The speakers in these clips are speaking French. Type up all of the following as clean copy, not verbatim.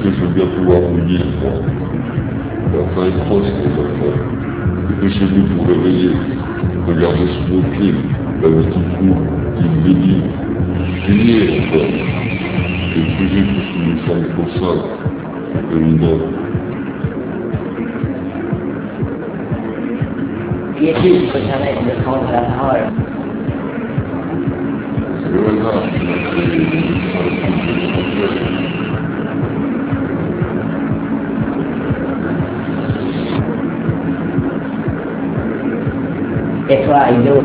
que je vais pouvoir mouiller, moi. La fin est proche, les enfants. Dépêchez-vous de vous réveiller. Regardez sous vos pieds. La petite roue qui brille. Priez encore. Et priez pour que nous sommes au sol. Évidemment. Qui est-il qui peut permettre de prendre la parole? C'est le hasard qui m'a créé les médecins qui Et toi, idiot?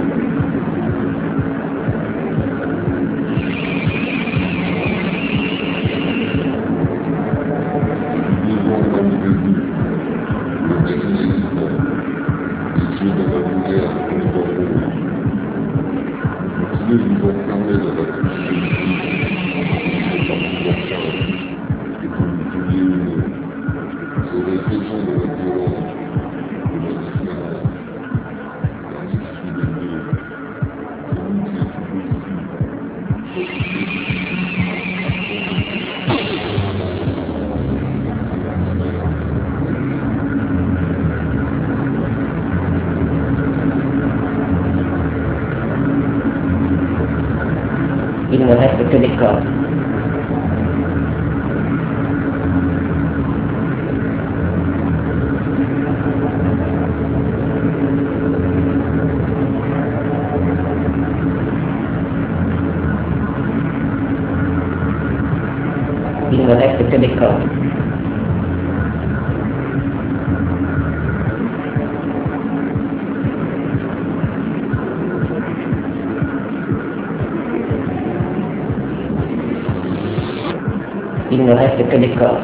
Vous enfermer dans la couche politique, c'est particulièrement et que vous vouliez une. Vous aurez raison de la violence, de la différence, car je suis les deux. C'est vous qui êtes Il ne reste que des corps. Il ne reste que des corps. Il ne reste que des corps.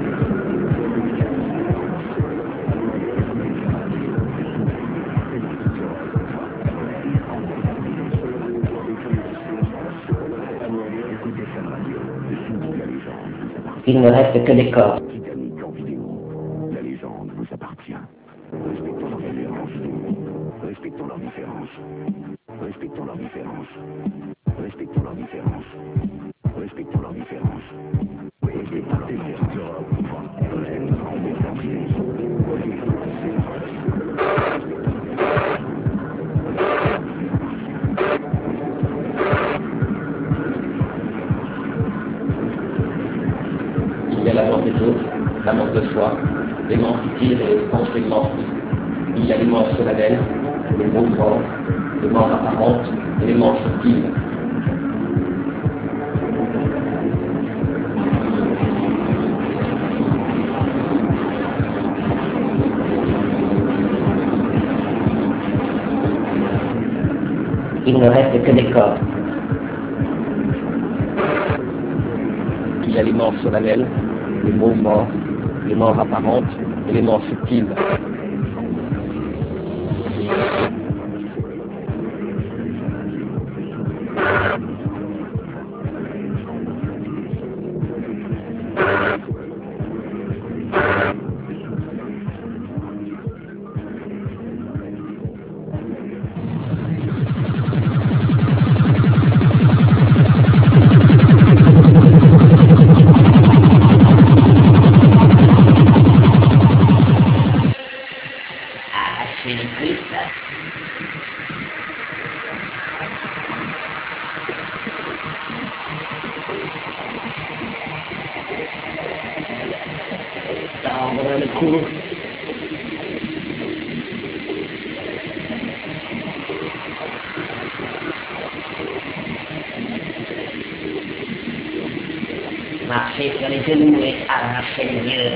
Il ne reste que des corps. Titanic en vidéo. La légende vous appartient. Respectons leurs différences. Respectons leurs différences. Respectons leurs différences. Respectons leurs différences. Respectons leurs différences. Respectons leurs différences. Il y a la mort des autres, la mort de soi, les morts futiles et les tranchements. Il y a les morts solennelles, les fausses morts, les morts apparentes et les morts subtiles. Il ne reste que des corps. Il y a les morts solennelles, les fausses morts, les morts apparentes et les morts subtiles. Arrachez les puces. Tendre le cou. Marchez sur les genoux et arrachez les yeux.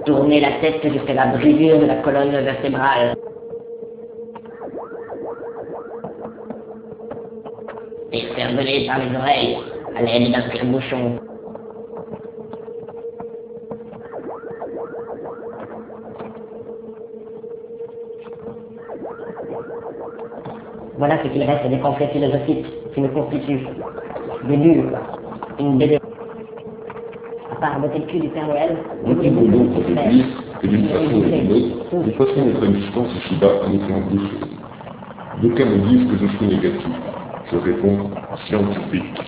tourner la tête jusqu'à la brisure de la colonne vertébrale. Et faire voler par les oreilles à l'aide d'un tire-bouchon. Voilà ce qu'il reste des pensées philosophiques qui me constituent des bulles, une BD. À part botter le cul du Père Noël, Nous pouvons donc conclure que d'une façon ou d'une autre, nous passons notre existence ici-bas en étant deux choses. D'aucuns me disent que je suis négatif. Je réponds scientifique.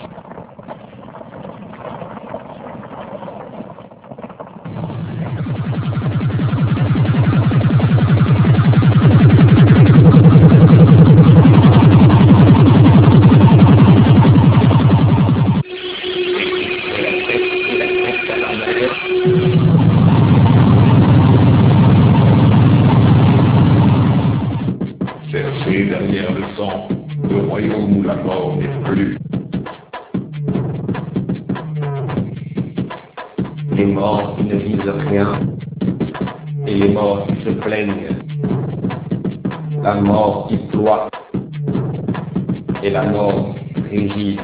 Cherchez derrière le sang, le royaume où la mort n'est plus. Les morts qui ne disent rien, et les morts qui se plaignent. La mort qui ploie, et la mort rigide.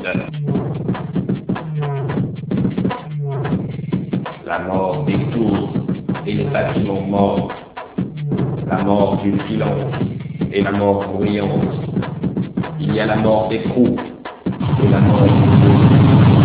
La mort des tours et les bâtiments morts. La mort du silence et la mort bruyante. Il y a la mort des trous et la mort du feu.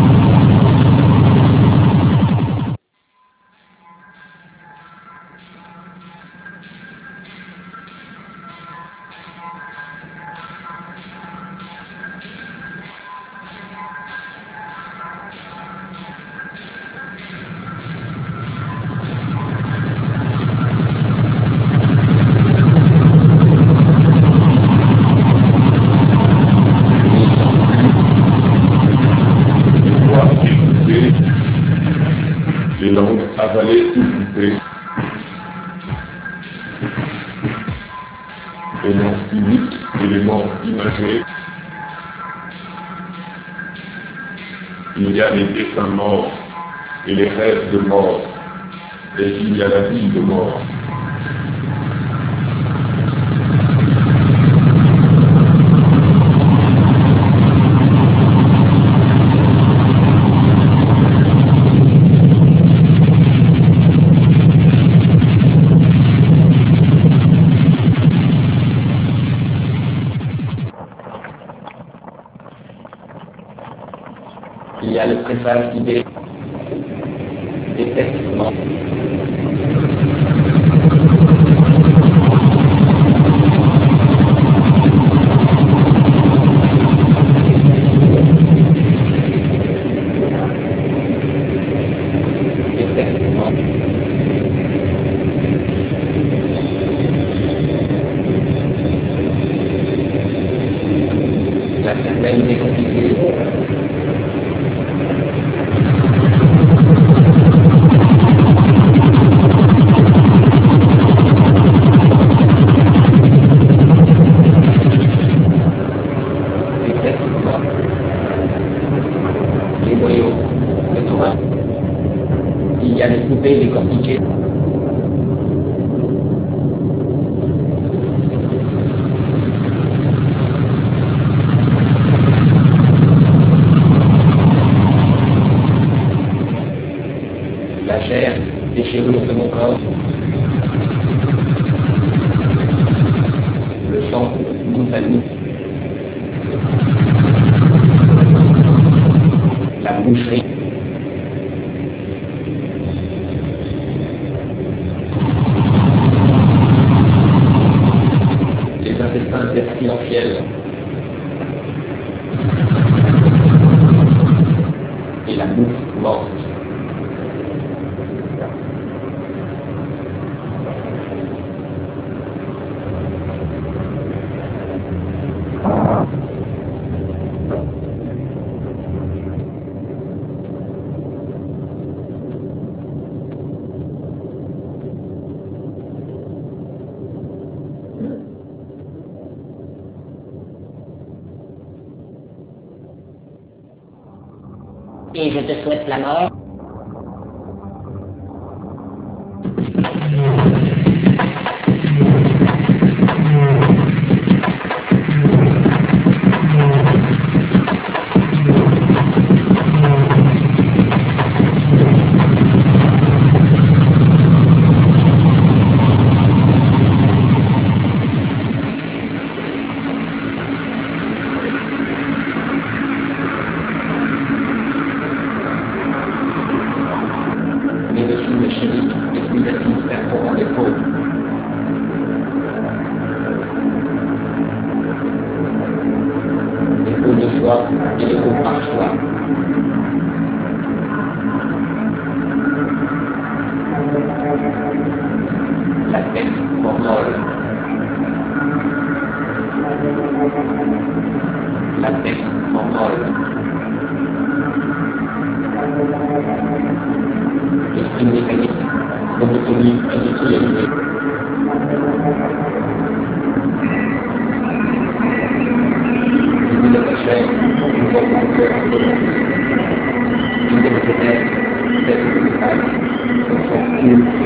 Les langues avalées ou coupées, les morts physiques et les morts imagées. Il y a les dessins morts et les rêves de mort, et il y a la vie de mort. Il y a le présage d'idées, des testaments. Des testaments. La certaine déconfigure. Les noyaux, le thorax. Il y a les poupées décortiquées. La chair, les cheveux de mon corps. Le sang, goutte à goutte. La boucherie. Les intestins pestilentiels. Et la bouffe morte. Et je te souhaite la mort. physique et puis l'atmosphère pour défaut. Défaut de choix et défaut par choix. La tête formole. La tête formole. L'esprit mécanique, monotonie industrialisée. Une de la chair, une fois pour le cœur, une de la tête, tête de métal, son sens cool.